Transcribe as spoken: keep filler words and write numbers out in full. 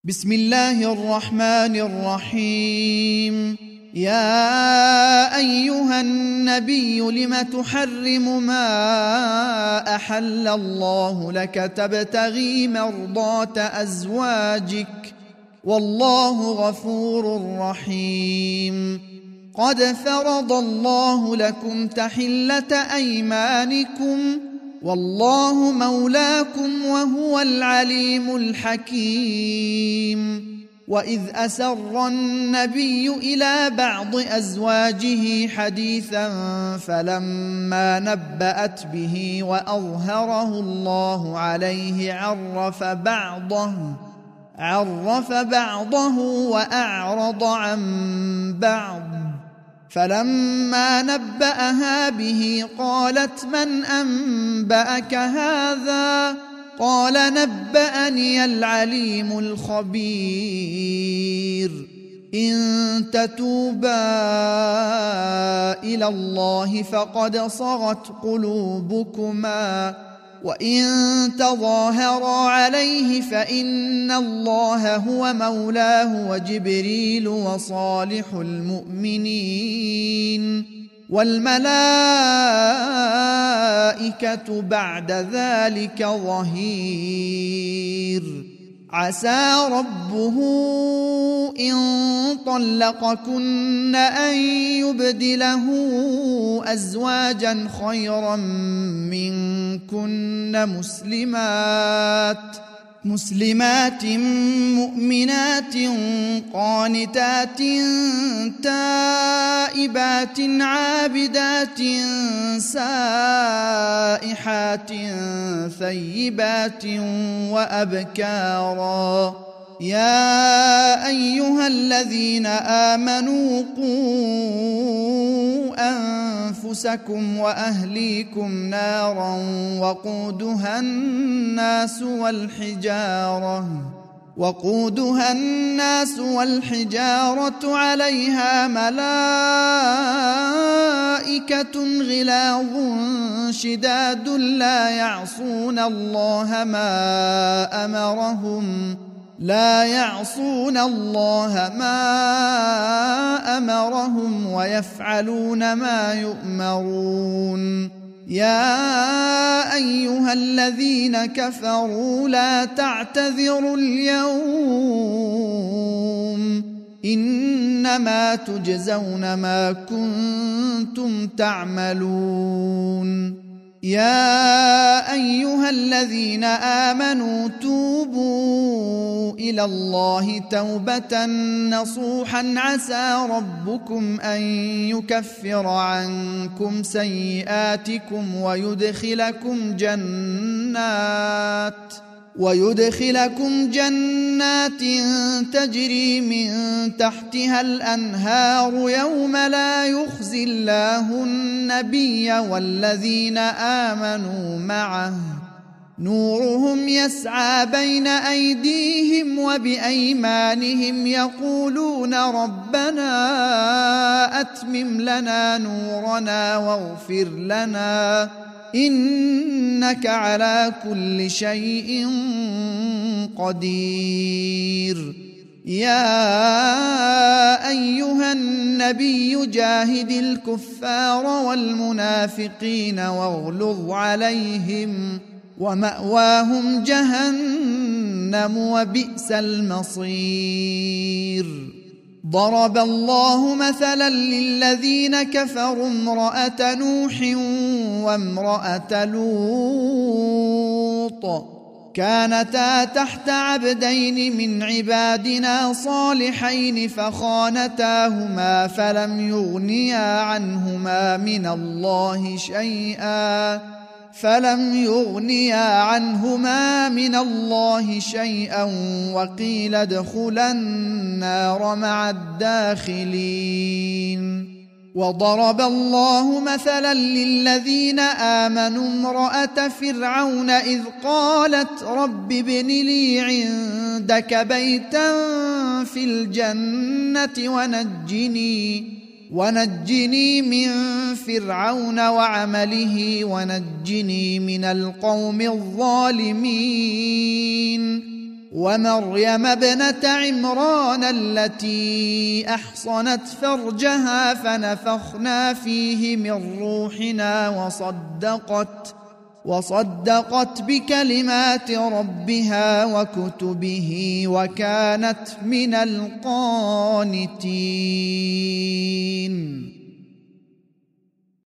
بسم الله الرحمن الرحيم. يا أيها النبي لم تحرم ما أحل الله لك تبتغي مرضات أزواجك والله غفور رحيم. قد فرض الله لكم تحلة أيمانكم والله مولاكم وهو العليم الحكيم. وإذ أسر النبي إلى بعض أزواجه حديثا فلما نبأت به وأظهره الله عليه عرف بعضه عرف بعضه وأعرض عن بعض. فلما نبأها به قالت من أنبأك هذا؟ قال نبأني العليم الخبير. إن تتوبا إلى الله فقد صغت قلوبكما وإن تظاهرا عليه فإن الله هو مولاه وجبريل وصالح المؤمنين والملائكة بعد ذلك ظهير. عسى ربه إن طلقكن أن يبدله أزواجا خيرا منكن مسلمات مسلمات مؤمنات قانتات تائبات عابدات سائحات ثيبات وأبكارا. يا أيها الذين آمنوا قوا أنفسكم وأهليكم نارا وقودها الناس والحجارة وقودها الناس والحجارة عليها ملائكة غلاظ شداد لا يعصون الله ما أمرهم لا يعصون الله ما أمرهم ويفعلون ما يؤمرون. يا أيها الذين كفروا لا تعتذروا اليوم إنما تجزون ما كنتم تعملون. يا أيها الذين آمنوا توبوا إلى الله توبة نصوحا عسى ربكم أن يكفر عنكم سيئاتكم ويدخلكم جنات ويدخلكم جنات تجري من تحتها الأنهار يوم لا يخزي الله النبي والذين آمنوا معه نورهم يسعى بين أيديهم وبأيمانهم يقولون ربنا أتمم لنا نورنا واغفر لنا إنك على كل شيء قدير. يا أيها النبي جاهد الكفار والمنافقين واغلظ عليهم ومأواهم جهنم وبئس المصير. ضرب الله مثلا للذين كفروا امرأة نوح وامرأة لوط كانتا تحت عبدين من عبادنا صالحين فخانتاهما فلم يغنيا عنهما من الله شيئا فلم يغنيا عنهما من الله شيئا وقيل ادخلا النار مع الداخلين. وضرب الله مثلا للذين آمنوا امرأة فرعون إذ قالت رب ابن لي عندك بيتا في الجنة ونجني ونجني من فرعون وعمله ونجني من القوم الظالمين ومريم ابنة عمران التي أحصنت فرجها فنفخنا فيه من روحنا وصدقت وصدقت بكلمات ربها وكتبه وكانت من القانتين.